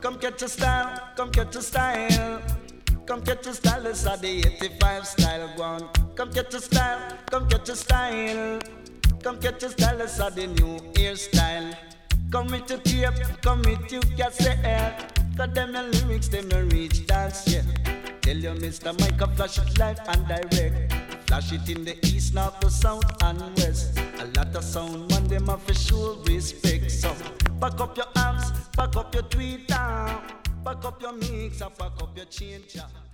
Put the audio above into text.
Come catch a style, come catch a style. Come catch a style, it's a the 85 style one. Come catch a style, come catch a style. Come catch a style, it's a the new hairstyle. Come with your tape, come with your cassette. Cause them your lyrics, them your reach dance, yeah. Tell you Mr. Mike, flash it live and direct. Flash it in the east, north, the south and west. A lot of sound man, them have for sure respect. So pack up your arms, pack up your tweeter, pack up your mix, and pack up your change.